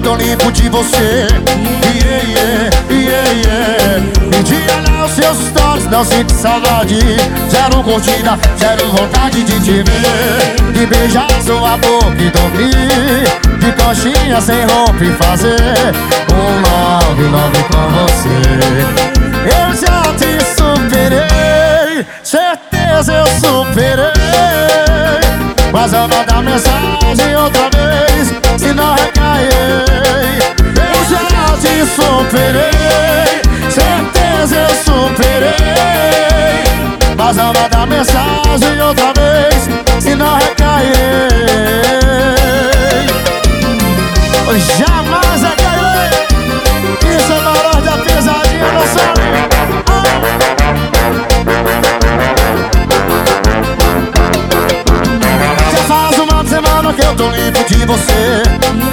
tô limpo de você. E de olhar os seus stories não sinto saudade. Zero curtida, zero vontade de te ver, de beijar sua boca e dormir de coxinha sem roupa e fazer love com você. Eu já te superei, certeza eu superei, mas eu mandar mensagem outra vez se não recair. Eu já te superei, certeza eu superei, mas eu mandar mensagem outra vez se não recair. Jamais recair. Isso é valor da pesadinha, não sabe? Já faz uma semana que eu tô limpo de você.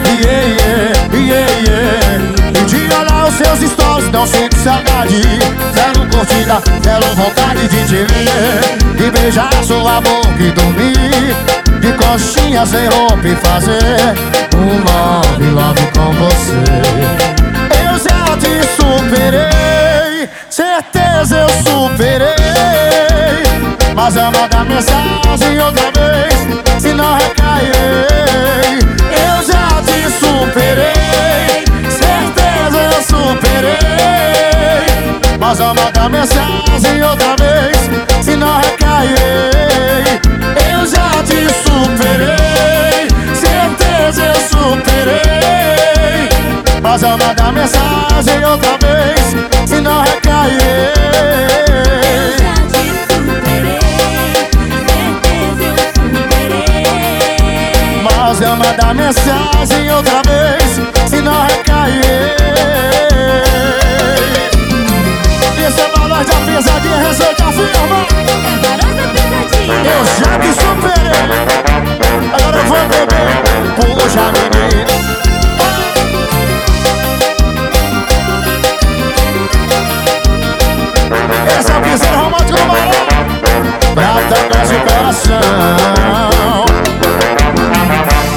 E de olhar os seus stories não sinto saudade. Zero curtida, zero vontade de te ver, de beijar sua boca e dormir de coxinha sem roupa e fazer love com você. Eu já te superei, certeza eu superei, mas eu mandar mensagem outra vez se não recair. Eu já te superei, certeza eu superei, mas eu mandar mensagem outra vez se não recair. Eu já te superei, certeza eu superei, mas eu mandar mensagem outra vez se não recair. Mas eu mandar mensagem outra vez se não recair. Esse é valor da pesadinha, receita firma. É valor da pesadinha. Eu já te superei, agora eu vou beber. Puxa, menina. Essa é a piseira romântica do Marão, pra tocar seu coração.